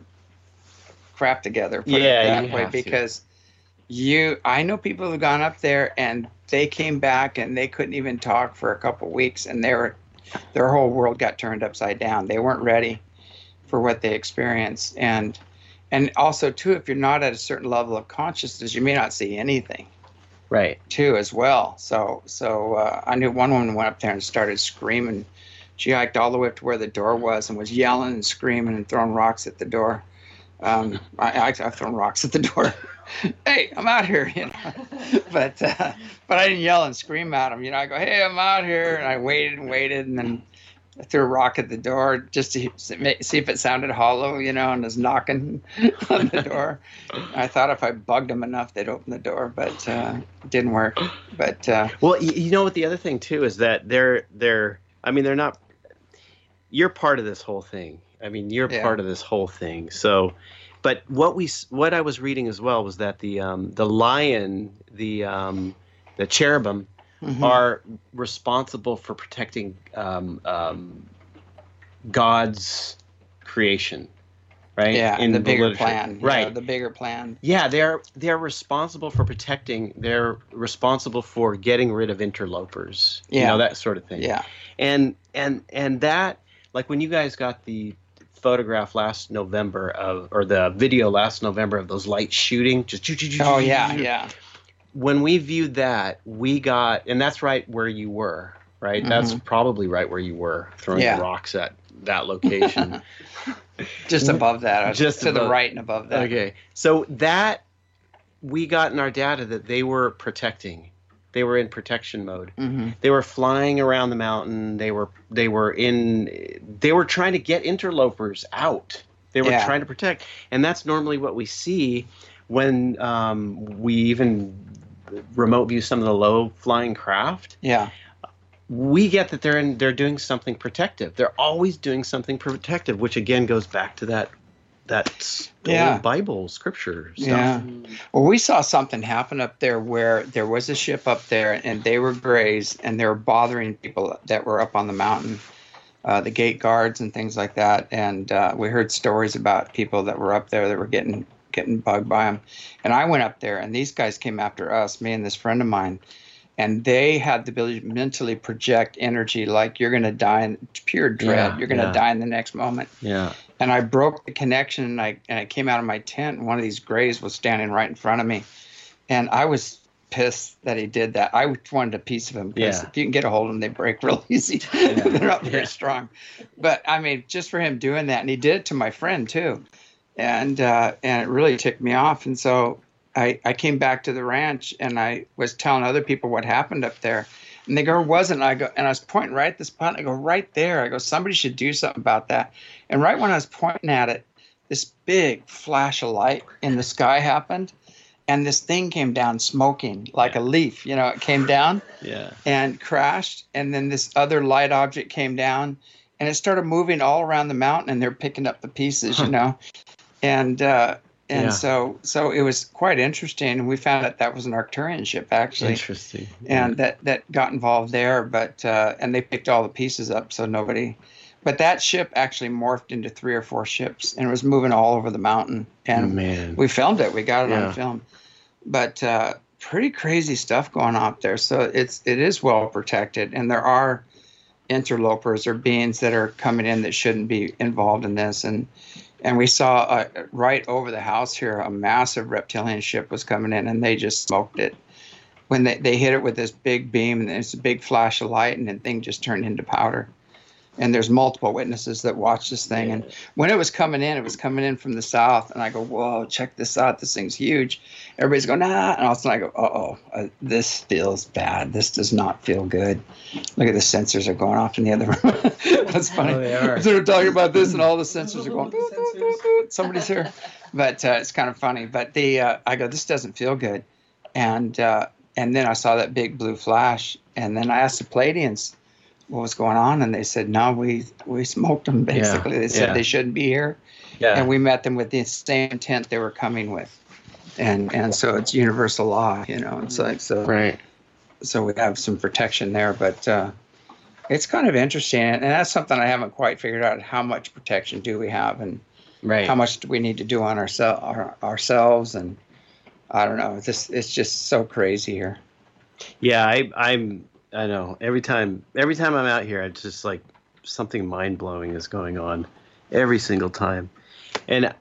crap together. Put Yeah, it that you way, have to. because you. I know people who've gone up there and they came back and they couldn't even talk for a couple weeks, and they were, their whole world got turned upside down. They weren't ready for what they experienced, and and also too, if you're not at a certain level of consciousness, you may not see anything Right. too as well. So so uh, I knew one woman went up there and started screaming. She hiked all the way up to where the door was and was yelling and screaming and throwing rocks at the door. Um, I, I, I've thrown rocks at the door. Hey, I'm out here, you know. But uh, but I didn't yell and scream at them. You know, I go, hey, I'm out here, and I waited and waited, and then I threw a rock at the door just to see if it sounded hollow, you know, and was knocking on the door. I thought if I bugged them enough, they'd open the door, but uh, it didn't work. But uh, Well, you, you know what the other thing too is that they're they're I mean they're not you're part of this whole thing. I mean, you're Yeah. part of this whole thing. So but what we s- what I was reading as well was that the um the lion, the um the cherubim mhm. are responsible for protecting um, um, God's creation, right? yeah, In the bigger literature. plan, you right? know, the bigger plan. Yeah, they're they're responsible for protecting. They're responsible for getting rid of interlopers. You Yeah. know, that sort of thing. Yeah, And and and that, like when you guys got the photograph last November of, or the video last November of those lights shooting, just oh yeah, yeah, when we viewed that, we got, and that's right where you were, right? That's probably right where you were throwing Mm-hmm. Yeah. rocks at that location. just above that, Mm-hmm. Just to the above- right and above that. Okay, so that we got in our data that they were protecting. They were in protection mode. hmm They were flying around the mountain. They were they were in. They were trying to get interlopers out. They were Yeah. trying to protect, and that's normally what we see when um, we even remote view some of the low flying craft. Yeah, We get that they're in, they're doing something protective. They're always doing something protective, which again goes back to that that s- Yeah. old Bible scripture stuff. yeah. Well, we saw something happen up there where there was a ship up there, and they were grays, and they were bothering people that were up on the mountain, uh, the gate guards and things like that. And uh, we heard stories about people that were up there that were getting getting bugged by them. And I went up there, and these guys came after us, me and this friend of mine, and they had the ability to mentally project energy like you're going to die in pure dread. Yeah, you're going to yeah. die in the next moment. Yeah. And I broke the connection, and I and I came out of my tent, and one of these grays was standing right in front of me, and I was pissed that he did that. I wanted a piece of him, because Yeah. if you can get a hold of them, they break real easy. Yeah. They're not very Yeah. strong. But I mean, just for him doing that, and he did it to my friend too, and uh, and it really ticked me off. And so I I came back to the ranch, and I was telling other people what happened up there. And they go, it wasn't. I go, and I was pointing right at the spot. I go, right there. I go, somebody should do something about that. And right when I was pointing at it, this big flash of light in the sky happened, and this thing came down smoking like a leaf. You know, it came down Yeah. and crashed, and then this other light object came down, and it started moving all around the mountain, and they're picking up the pieces, you know. And uh, And Yeah. so so it was quite interesting. And we found out that was an Arcturian ship, actually. Interesting. And that, that got involved there. But uh, and they picked all the pieces up, so nobody. But that ship actually morphed into three or four ships, and it was moving all over the mountain. And Man. we filmed it. We got it Yeah. on film. But uh, pretty crazy stuff going on up there. So it's it is well protected, and there are interlopers or beings that are coming in that shouldn't be involved in this. And and we saw uh, right over the house here a massive reptilian ship was coming in, and they just smoked it. When they, they hit it with this big beam, and there's a big flash of light, and the thing just turned into powder. And there's multiple witnesses that watched this thing. And when it was coming in, it was coming in from the south. And I go, whoa, check this out. This thing's huge. Everybody's going, nah. And all of a sudden I go, uh-oh, uh, this feels bad. This does not feel good. Look at the sensors are going off in the other room. That's funny. Oh, they are. So we're talking about this, and all the sensors are going, boop, boop, boop, boop. Somebody's here. But uh, it's kind of funny. But the uh, I go, this doesn't feel good. And, uh, and then I saw that big blue flash. And then I asked the Palladians what was going on, and they said, no, we we smoked them, basically. Yeah, They said yeah. they shouldn't be here. Yeah. And we met them with the same intent they were coming with. And and so it's universal law, you know. It's like so Right. so we have some protection there, but uh, it's kind of interesting, and that's something I haven't quite figured out. How much protection do we have, and Right. how much do we need to do on oursel- our, ourselves? And I don't know. This it's just so crazy here. Yeah, I, I'm. I know. Every time, every time I'm out here, it's just like something mind blowing is going on, every single time, and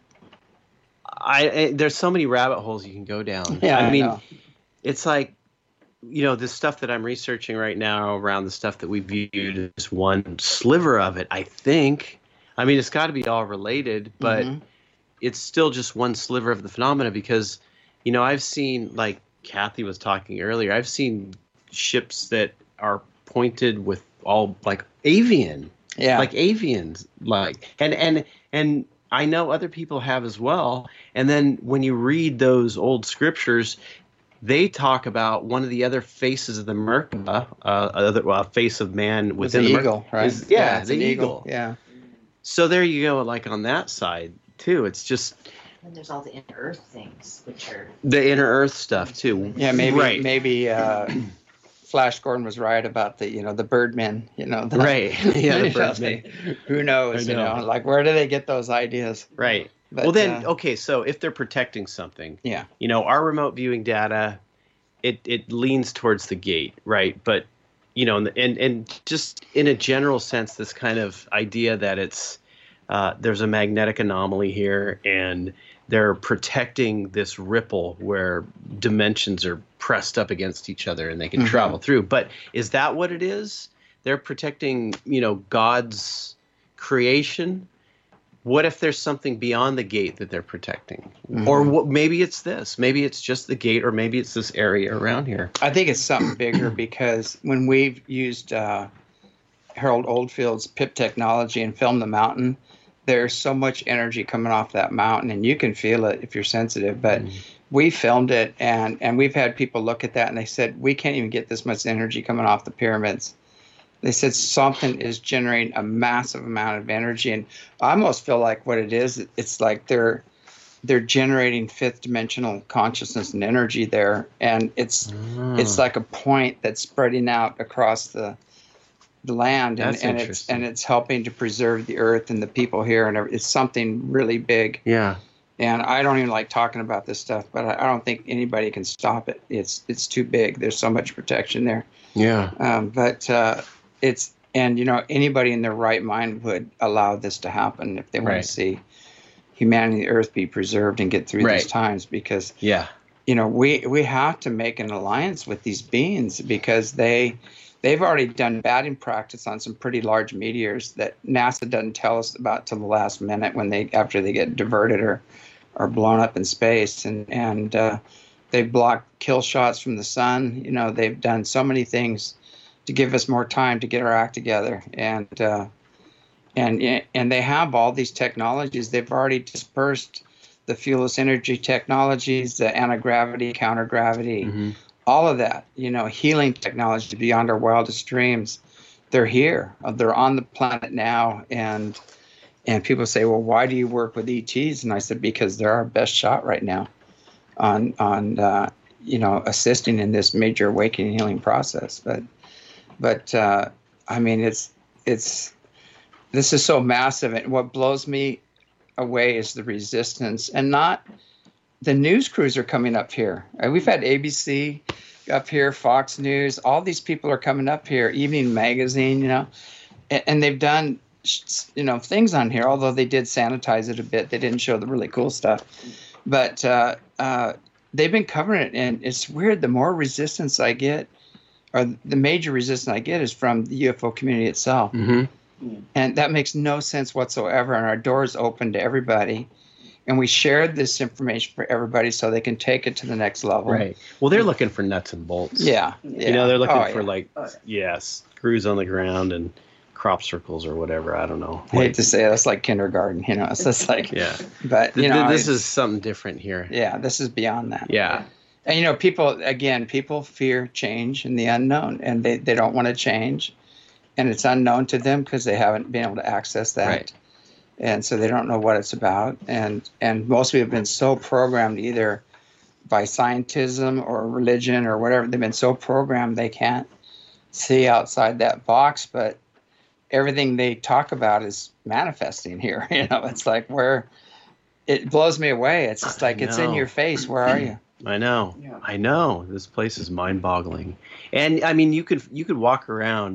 I, I. There's so many rabbit holes you can go down. Yeah, I I mean, know. it's like, you know, this stuff that I'm researching right now around the stuff that we viewed as one sliver of it. I think. I mean, it's got to be all related, but Mhm. it's still just one sliver of the phenomena because, you know, I've seen, like Kathy was talking earlier, I've seen ships that are pointed with all like avian, Yeah. like avians, like, and, and, and I know other people have as well. And then when you read those old scriptures, they talk about one of the other faces of the Merkaba, uh, other well, face of man With within the the Merkaba eagle, right? is- yeah, it's the an eagle. Yeah. So there you go, like on that side too. It's just And there's all the inner earth things, which are the inner earth stuff too. Yeah, maybe Right. maybe uh, Flash Gordon was right about the you know the Birdmen, you know. The, Right. Yeah, the you know, Birdmen. they- Who knows? I You know. know, like where do they get those ideas? Right. But, well then, uh, okay, so if they're protecting something, Yeah. you know, our remote viewing data, it, it leans towards the gate, right? But, you know, and, and, and just in a general sense, this kind of idea that it's, uh, there's a magnetic anomaly here and they're protecting this ripple where dimensions are pressed up against each other and they can Mhm. travel through. But is that what it is? They're protecting, you know, God's creation. What if there's something beyond the gate that they're protecting? Mhm. Or what, maybe it's this. Maybe it's just the gate, or maybe it's this area around here. I think it's something bigger because when we've used uh, Harold Oldfield's P I P technology and filmed the mountain, there's so much energy coming off that mountain, and you can feel it if you're sensitive. But Mm. we filmed it, and, and we've had people look at that, and they said, we can't even get this much energy coming off the pyramids. They said something is generating a massive amount of energy, and I almost feel like what it is, it's like they're they're generating fifth dimensional consciousness and energy there, and it's Hmm. it's like a point that's spreading out across the the land, and, That's and it's interesting. and it's helping to preserve the earth and the people here, and every- it's something really big. Yeah. And I don't even like talking about this stuff, but I, I don't think anybody can stop it. It's it's too big. There's so much protection there. Yeah. Um, but uh, it's and you know anybody in their right mind would allow this to happen if they want Right. to see humanity, the earth be preserved and get through Right. these times. Because Yeah. you know we we have to make an alliance with these beings because they they've already done batting practice on some pretty large meteors that NASA doesn't tell us about till the last minute when they after they get diverted or or blown up in space, and and uh, they've blocked kill shots from the sun. You know they've done so many things to give us more time to get our act together, and uh, and and they have all these technologies. They've already dispersed the fuelless energy technologies, the anti-gravity, counter-gravity, Mhm. all of that, you know, healing technology beyond our wildest dreams. They're here. Uh, They're on the planet now, and And people say, well, why do you work with E Ts? And I said, because they're our best shot right now on, on uh, you know, assisting in this major awakening healing process. But, but uh, I mean, it's, it's, this is so massive. And what blows me away is the resistance, and not the news crews are coming up here. Uh, We've had A B C up here, Fox News, all these people are coming up here, Evening Magazine, you know, and, and they've done, you know, things on here, although they did sanitize it a bit. They didn't show the really cool stuff, but uh, uh, they've been covering it. And it's weird. The more resistance I get, or the major resistance I get, is from the U F O community itself. Mm-hmm. And that makes no sense whatsoever. And our doors open to everybody. And we shared this information for everybody so they can take it to the next level. Right. Well, they're looking for nuts and bolts. Yeah. yeah. You know, they're looking Oh, for yeah. like, yes, screws on the ground and crop circles or whatever. I don't know. I hate to say it, that's like kindergarten, you know. It's just like, Yeah. but, you Th- know, this it's- is something different here. yeah, this is beyond that. Yeah. And, you know, people, again, people fear change and the unknown, and they, they don't want to change. And it's unknown to them because they haven't been able to access that. Right. And so they don't know what it's about. And and most people have been so programmed either by scientism or religion or whatever. They've been so programmed they can't see outside that box. But everything they talk about is manifesting here. You know, it's like where it blows me away. It's just like it's in know. your face. Where are you? I know. Yeah. I know. This place is mind-boggling. And I mean, you could you could walk around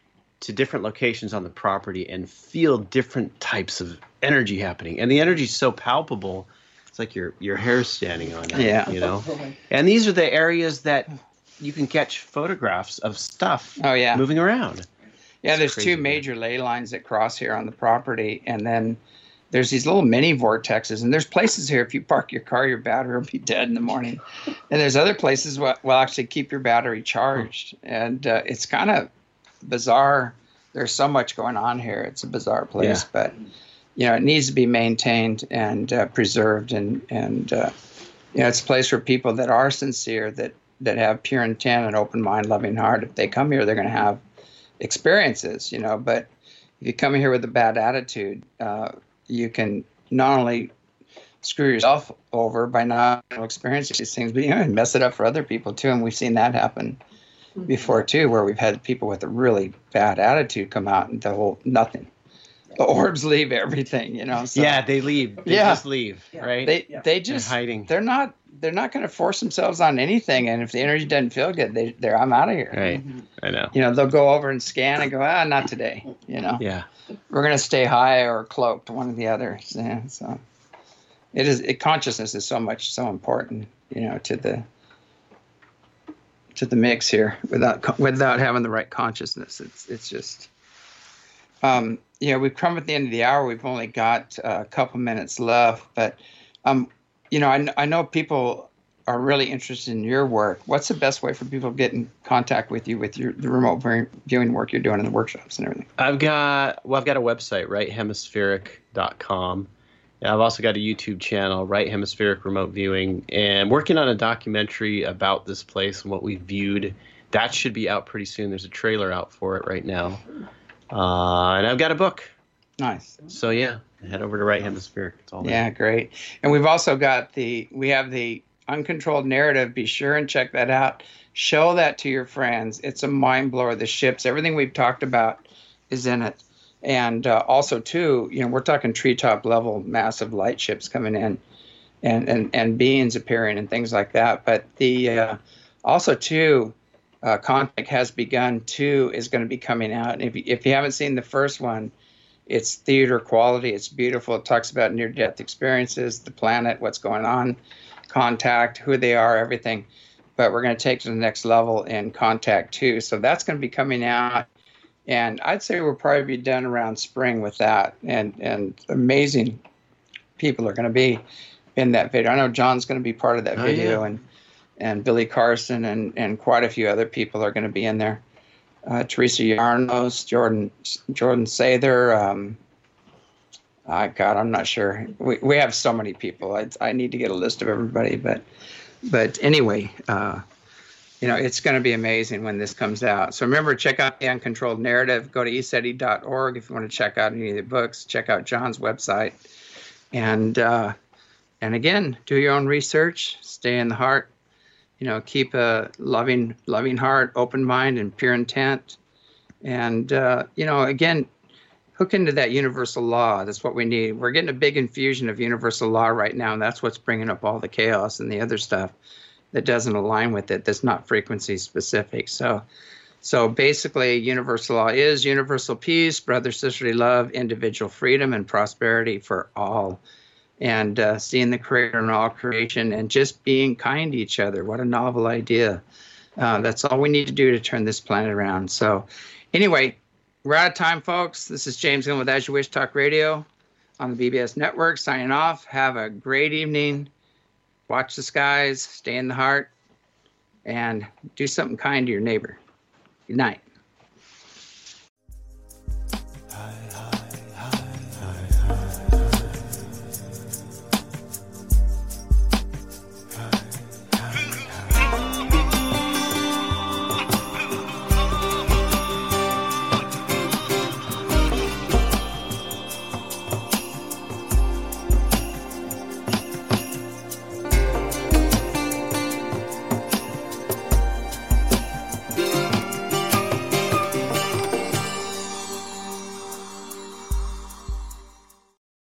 to different locations on the property and feel different types of energy happening. And the energy is so palpable. It's like your your hair's standing on it. Yeah. You know. And these are the areas that you can catch photographs of stuff Oh, yeah. moving around. Yeah, It's there's crazy, two man. major ley lines that cross here on the property, and then there's these little mini vortexes. And there's places here, if you park your car, your battery will be dead in the morning. And there's other places where will actually keep your battery charged. And uh, it's kind of bizarre. There's so much going on here. It's a bizarre place, Yeah. but you know, it needs to be maintained and uh, preserved. And and uh, you know, it's a place where people that are sincere, that that have pure intent and open mind, loving heart, if they come here, they're going to have experiences. You know, but if you come here with a bad attitude, uh, you can not only screw yourself over by not experiencing these things, but you know, mess it up for other people too. And we've seen that happen before too, where we've had people with a really bad attitude come out and the whole nothing. The orbs leave everything, you know. So Yeah, they leave. They Yeah. just leave, right? they Yeah. they just They're hiding. They're not they're not going to force themselves on anything. And if the energy doesn't feel good, they they're I'm out of here. Right. I know. You know, they'll go over and scan and go, ah, not today. You know, Yeah. we're going to stay high or cloaked, one or the other. Yeah, so it is. It, consciousness is so much so important, you know, to the to the mix here. Without without having the right consciousness, it's it's just. Um, you know, we've come at the end of the hour. We've only got uh, a couple minutes left, but um, you know, I, kn- I know people are really interested in your work. What's the best way for people to get in contact with you with your the remote vi- viewing work you're doing in the workshops and everything? I've got well, I've got a website, right hemispheric dot com. And I've also got a YouTube channel, Right Hemispheric Remote Viewing, and working on a documentary about this place and what we viewed. That should be out pretty soon. There's a trailer out for it right now. Uh, and I've got a book. Nice. So yeah, head over to Right Hemispheric. It's all there. Yeah, great. And we've also got the we have the uncontrolled narrative. Be sure and check that out. Show that to your friends. It's a mind blower. The ships, everything we've talked about is in it. And uh, also too, you know, we're talking treetop level, massive light ships coming in, and and and beings appearing and things like that. But the uh, also too, uh, Contact Has Begun two is going to be coming out. And if you, if you haven't seen the first one, it's theater quality. It's beautiful. It talks about near-death experiences, the planet, what's going on, Contact, who they are, everything. But we're going to take it to the next level in Contact two. So that's going to be coming out. And I'd say we'll probably be done around spring with that. And and amazing people are going to be in that video. I know John's going to be part of that Oh, video, yeah. and and Billy Carson and, and quite a few other people are going to be in there. Uh, Teresa Yarnos, Jordan Jordan Sather. Um, I God, I'm not sure. We we have so many people. I I need to get a list of everybody. But but anyway, uh, you know, it's going to be amazing when this comes out. So remember, check out The Uncontrolled Narrative. Go to e seti dot org if you want to check out any of the books. Check out John's website. And, uh, and again, do your own research. Stay in the heart. You know, keep a loving, loving heart, open mind, and pure intent. And, uh, you know, again, hook into that universal law. That's what we need. We're getting a big infusion of universal law right now, and that's what's bringing up all the chaos and the other stuff that doesn't align with it, that's not frequency specific. So so basically, universal law is universal peace, brother, sisterly love, individual freedom, and prosperity for all. And uh, seeing the Creator in all creation and just being kind to each other. What a novel idea. Uh, that's all we need to do to turn this planet around. So anyway, we're out of time, folks. This is James Gillen with As You Wish Talk Radio on the B B S Network, signing off. Have a great evening. Watch the skies, stay in the heart, and do something kind to your neighbor. Good night.